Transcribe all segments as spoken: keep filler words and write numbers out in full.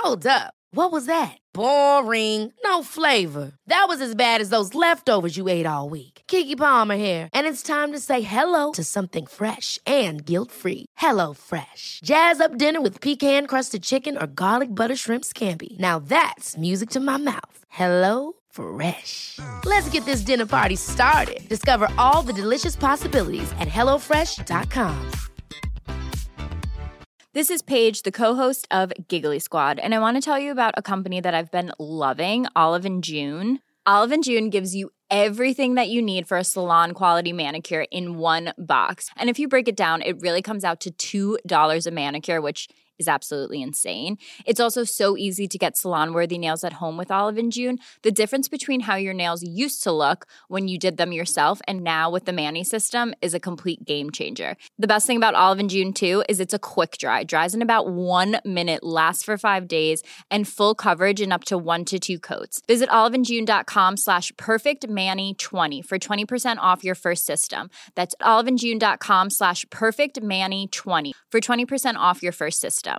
Hold up. What was that? Boring. No flavor. That was as bad as those leftovers you ate all week. Keke Palmer here, and it's time to say hello to something fresh and guilt-free. Hello Fresh. Jazz up dinner with pecan-crusted chicken or garlic butter shrimp scampi. Now that's music to my mouth. Hello Fresh. Let's get this dinner party started. Discover all the delicious possibilities at hello fresh dot com. This is Paige, the co-host of Giggly Squad, and I want to tell you about a company that I've been loving, Olive and June. Olive and June gives you everything that you need for a salon-quality manicure in one box. And if you break it down, it really comes out to two dollars a manicure, which is absolutely insane. It's also so easy to get salon-worthy nails at home with Olive and June. The difference between how your nails used to look when you did them yourself and now with the Mani system is a complete game changer. The best thing about Olive and June, too, is it's a quick dry. Dries in about one minute, lasts for five days, and full coverage in up to one to two coats. Visit oliveandjune.com slash perfectmani20 for twenty percent off your first system. That's oliveandjune.com slash perfectmani20 for twenty percent off your first system.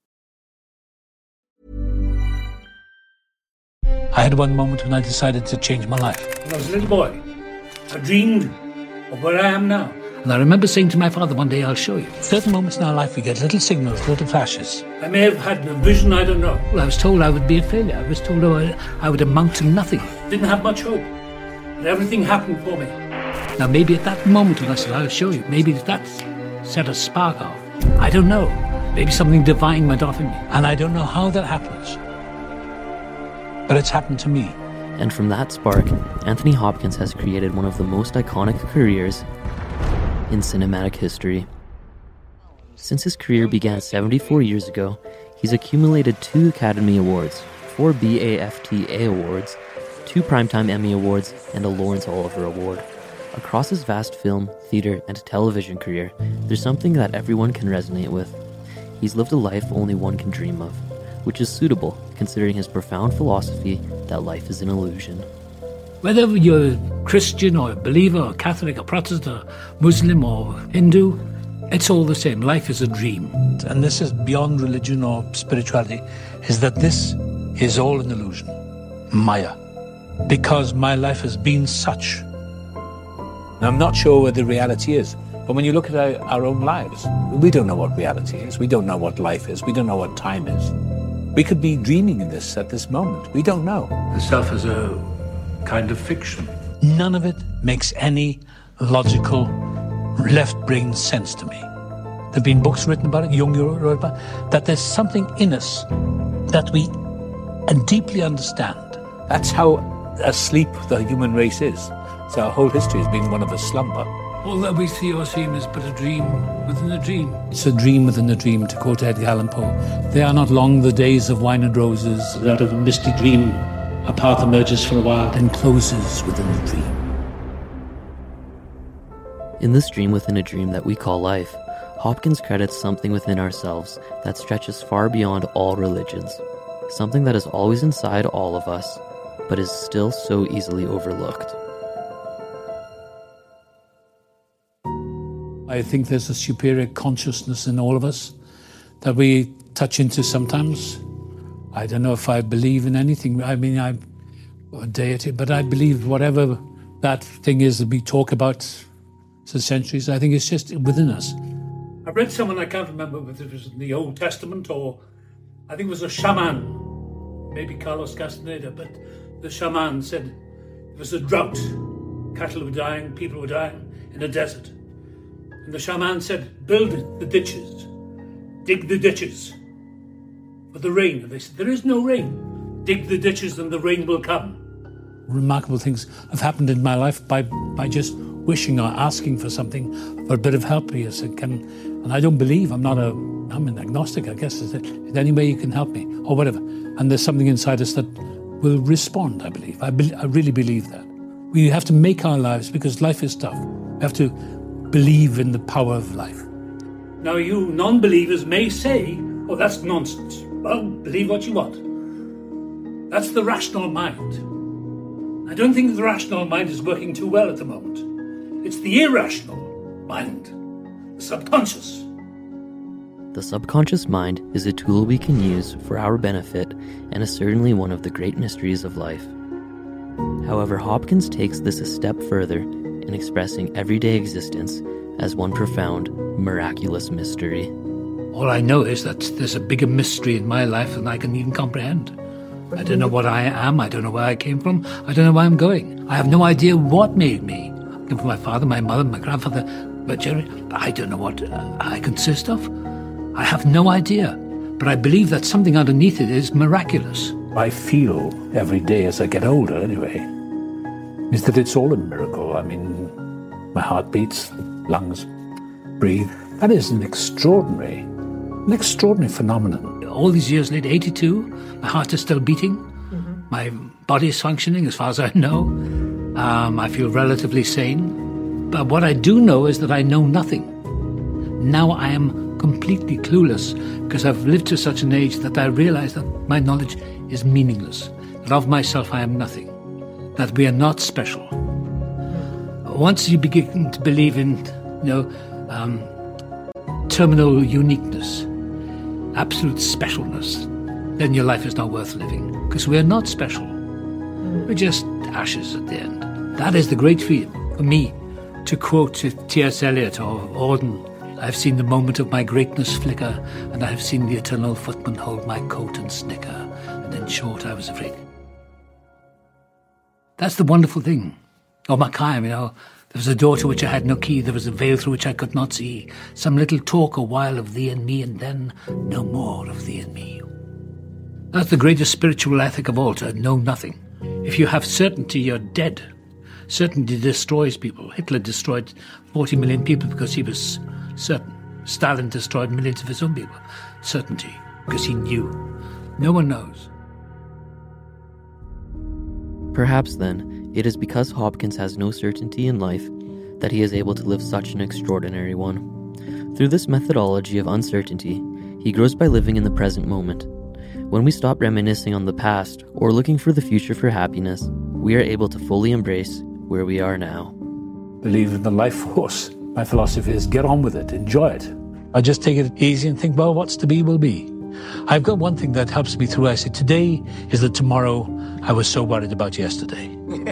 I had one moment when I decided to change my life. When I was a little boy, I dreamed of where I am now. And I remember saying to my father one day, I'll show you. Certain moments in our life we get little signals, little flashes. I may have had a vision, I don't know. Well, I was told I would be a failure. I was told I would, I would amount to nothing. Didn't have much hope. But everything happened for me. Now maybe at that moment when I said, I'll show you, maybe that set a spark off. I don't know. Maybe something divine went off in me. And I don't know how that happens. But it's happened to me. And from that spark, Anthony Hopkins has created one of the most iconic careers in cinematic history. Since his career began seventy-four years ago, he's accumulated two Academy Awards, four BAFTA Awards, two Primetime Emmy Awards, and a Lawrence Oliver Award. Across his vast film, theater, and television career, there's something that everyone can resonate with. He's lived a life only one can dream of, which is suitable considering his profound philosophy that life is an illusion. Whether you're Christian or a believer or Catholic or Protestant or Muslim or Hindu, it's all the same. Life is a dream. And this is beyond religion or spirituality, is that this is all an illusion. Maya. Because my life has been such. I'm not sure where the reality is. But when you look at our, our own lives, we don't know what reality is. We don't know what life is. We don't know what time is. We could be dreaming in this at this moment. We don't know. The self is a kind of fiction. None of it makes any logical left-brain sense to me. There have been books written about it, Jung wrote about it, that there's something in us that we deeply understand. That's how asleep the human race is. So our whole history has been one of a slumber. All that we see or seem is but a dream within a dream. It's a dream within a dream, to quote Edgar Allan Poe. They are not long the days of wine and roses. Out of a misty dream, a path emerges for a while, then closes within the dream. In this dream within a dream that we call life, Hopkins credits something within ourselves that stretches far beyond all religions. Something that is always inside all of us, but is still so easily overlooked. I think there's a superior consciousness in all of us that we touch into sometimes. I don't know if I believe in anything. I mean, I'm a deity, but I believe whatever that thing is that we talk about for centuries, I think it's just within us. I read someone, I can't remember whether it was in the Old Testament or I think it was a shaman, maybe Carlos Castaneda, but the shaman said it was a drought. Cattle were dying, people were dying in a desert. And the shaman said, build the ditches, dig the ditches for the rain. And they said, there is no rain. Dig the ditches and the rain will come. Remarkable things have happened in my life by, by just wishing or asking for something, for a bit of help here. So can, and I don't believe, I'm not a, I'm an agnostic, I guess. Is there any way you can help me or whatever? And there's something inside us that will respond, I believe. I, be, I really believe that. We have to make our lives, because life is tough. We have to believe in the power of life. Now you non-believers may say, oh, that's nonsense. Well, believe what you want. That's the rational mind. I don't think the rational mind is working too well at the moment. It's the irrational mind, the subconscious. The subconscious mind is a tool we can use for our benefit and is certainly one of the great mysteries of life. However, Hopkins takes this a step further in expressing everyday existence as one profound, miraculous mystery. All I know is that there's a bigger mystery in my life than I can even comprehend. I don't know what I am, I don't know where I came from, I don't know where I'm going. I have no idea what made me. I came from my father, my mother, my grandfather, but Jerry, I don't know what I consist of. I have no idea, but I believe that something underneath it is miraculous. I feel every day as I get older, anyway, is that it's all a miracle. I mean, my heart beats, lungs breathe. That is an extraordinary, an extraordinary phenomenon. All these years later, eighty-two, my heart is still beating. Mm-hmm. My body is functioning as far as I know. Um, I feel relatively sane. But what I do know is that I know nothing. Now I am completely clueless because I've lived to such an age that I realize that my knowledge is meaningless, that of myself I am nothing, that we are not special. Once you begin to believe in, you know, um, terminal uniqueness, absolute specialness, then your life is not worth living, because we are not special. We're just ashes at the end. That is the great feeling for me. To quote T S Eliot or Auden, I've seen the moment of my greatness flicker, and I have seen the eternal footman hold my coat and snicker, and in short I was afraid. That's the wonderful thing. Or Mackaym, you know, there was a door to which I had no key, there was a veil through which I could not see, some little talk a while of thee and me, and then no more of thee and me. That's the greatest spiritual ethic of all, to know nothing. If you have certainty, you're dead. Certainty destroys people. Hitler destroyed forty million people because he was certain. Stalin destroyed millions of his own people. Certainty, because he knew. No one knows. Perhaps, then, it is because Hopkins has no certainty in life that he is able to live such an extraordinary one. Through this methodology of uncertainty, he grows by living in the present moment. When we stop reminiscing on the past or looking for the future for happiness, we are able to fully embrace where we are now. Believe in the life force. My philosophy is get on with it, enjoy it. I just take it easy and think, well, what's to be will be. I've got one thing that helps me through. I say, today is the tomorrow I was so worried about yesterday.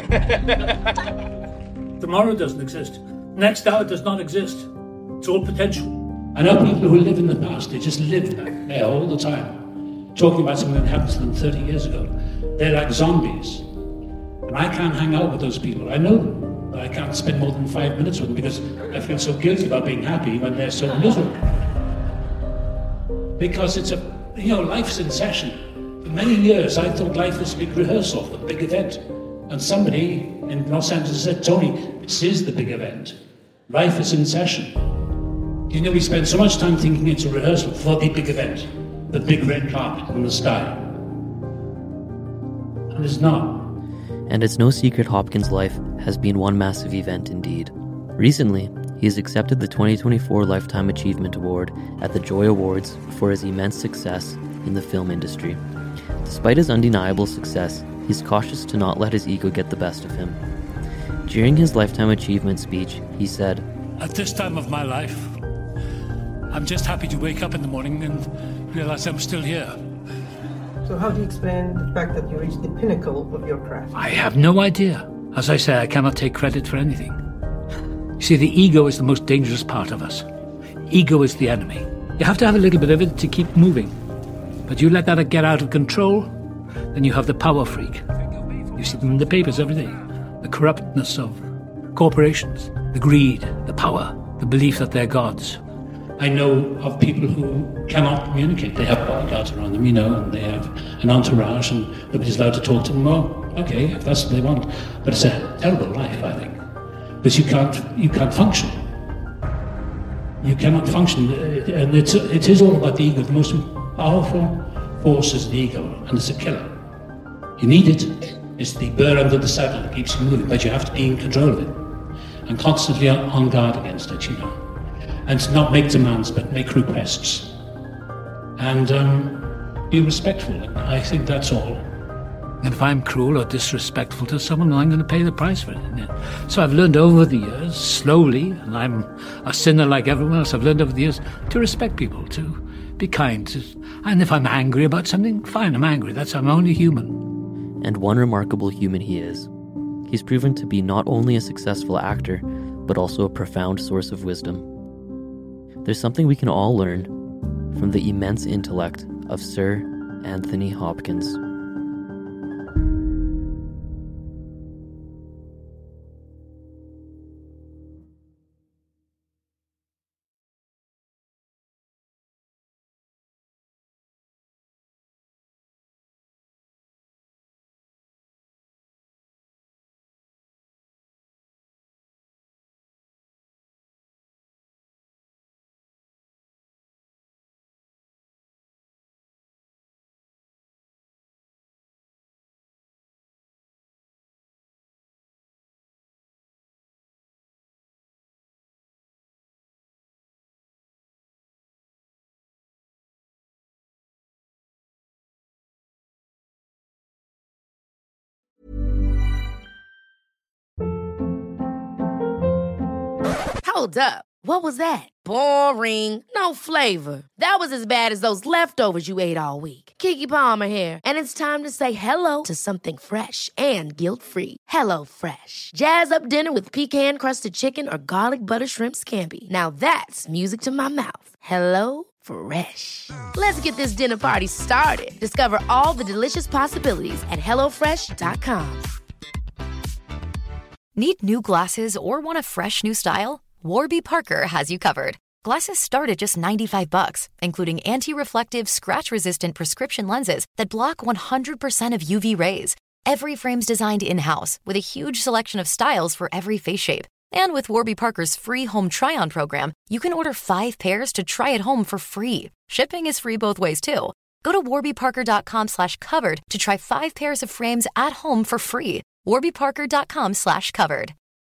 Tomorrow doesn't exist. Next hour does not exist. It's all potential. I know people who live in the past. They just live there all the time, talking about something that happened to them thirty years ago. They're like zombies. And I can't hang out with those people. I know them, but I can't spend more than five minutes with them because I feel so guilty about being happy when they're so miserable. Because it's a, you know, life's in session. For many years, I thought life was a big rehearsal, a big event. And somebody in Los Angeles said, Tony, this is the big event. Life is in session. You know, we spend so much time thinking it's a rehearsal for the big event, the big red carpet in the sky. And it's not. And it's no secret Hopkins' life has been one massive event indeed. Recently, he has accepted the twenty twenty-four Lifetime Achievement Award at the Joy Awards for his immense success in the film industry. Despite his undeniable success, he's cautious to not let his ego get the best of him. During his Lifetime Achievement speech, he said, "At this time of my life, I'm just happy to wake up in the morning and realize I'm still here." So how do you explain the fact that you reached the pinnacle of your craft? I have no idea. As I say, I cannot take credit for anything. You see, the ego is the most dangerous part of us. Ego is the enemy. You have to have a little bit of it to keep moving. But you let that get out of control, then you have the power freak. You see them in the papers every day. The corruptness of corporations, the greed, the power, the belief that they're gods. I know of people who cannot communicate. They have bodyguards around them, you know, and they have an entourage and nobody's allowed to talk to them. Well, okay, if that's what they want. But it's a terrible life, I think. Because you can't, you can't function. You cannot function. And it's, it is all about the ego. The most powerful force is the ego, and it's a killer. You need it. It's the bird under the saddle that keeps you moving, but you have to be in control of it. And constantly on guard against it, you know. And to not make demands, but make requests. And um, be respectful. And I think that's all. And if I'm cruel or disrespectful to someone, I'm going to pay the price for it. So I've learned over the years, slowly, and I'm a sinner like everyone else, I've learned over the years to respect people, to be kind. And if I'm angry about something, fine, I'm angry. That's I'm only human. And one remarkable human he is. He's proven to be not only a successful actor, but also a profound source of wisdom. There's something we can all learn from the immense intellect of Sir Anthony Hopkins. Hold up. What was that? Boring. No flavor. That was as bad as those leftovers you ate all week. Keke Palmer here, and it's time to say hello to something fresh and guilt-free. Hello Fresh. Jazz up dinner with pecan-crusted chicken or garlic butter shrimp scampi. Now that's music to my mouth. Hello Fresh. Let's get this dinner party started. Discover all the delicious possibilities at hello fresh dot com. Need new glasses or want a fresh new style? Warby Parker has you covered. Glasses start at just ninety-five bucks, including anti-reflective, scratch-resistant prescription lenses that block one hundred percent of U V rays. Every frame's designed in-house with a huge selection of styles for every face shape. And with Warby Parker's free home try-on program, you can order five pairs to try at home for free. Shipping is free both ways, too. Go to warby parker dot com slash covered to try five pairs of frames at home for free. warby parker dot com slash covered.